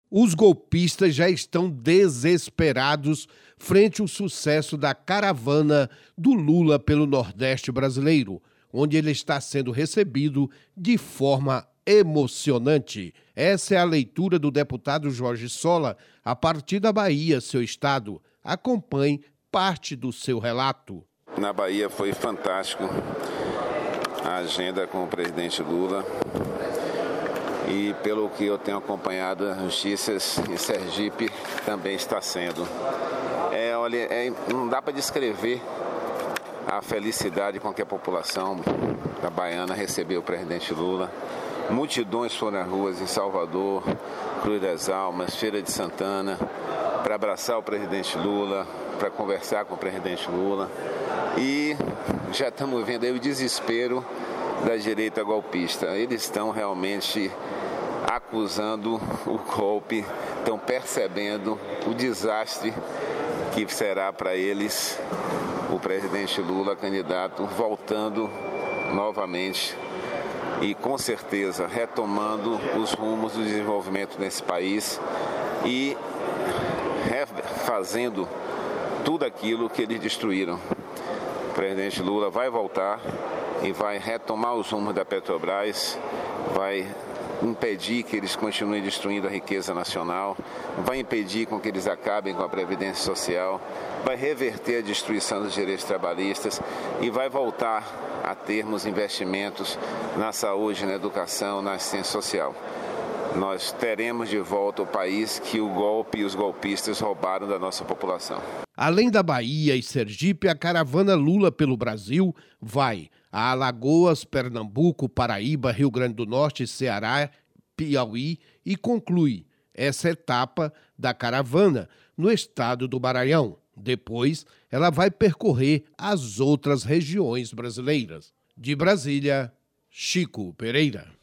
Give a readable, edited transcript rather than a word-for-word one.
Os golpistas já estão desesperados frente ao sucesso da caravana do Lula pelo Nordeste brasileiro, onde ele está sendo recebido de forma emocionante. Essa é a leitura do deputado Jorge Sola a partir da Bahia, seu estado. Acompanhe parte do seu relato. Na Bahia foi fantástico a agenda com o presidente Lula. E pelo que eu tenho acompanhado as notícias, em Sergipe também está sendo. Não dá para descrever a felicidade com que a população da Baiana recebeu o presidente Lula. Multidões foram às ruas em Salvador, Cruz das Almas, Feira de Santana, para abraçar o presidente Lula, para conversar com o presidente Lula. E já estamos vendo aí o desespero da direita golpista. Eles estão realmente acusando o golpe, estão percebendo o desastre que será para eles o presidente Lula, candidato, voltando novamente e com certeza retomando os rumos do desenvolvimento nesse país e refazendo tudo aquilo que eles destruíram. O presidente Lula vai voltar e vai retomar os rumos da Petrobras, vai impedir que eles continuem destruindo a riqueza nacional, vai impedir com que eles acabem com a Previdência Social, vai reverter a destruição dos direitos trabalhistas e vai voltar a termos investimentos na saúde, na educação, na assistência social. Nós teremos de volta o país que o golpe e os golpistas roubaram da nossa população. Além da Bahia e Sergipe, a caravana Lula pelo Brasil vai a Alagoas, Pernambuco, Paraíba, Rio Grande do Norte, Ceará, Piauí e conclui essa etapa da caravana no estado do Maranhão. Depois, ela vai percorrer as outras regiões brasileiras. De Brasília, Chico Pereira.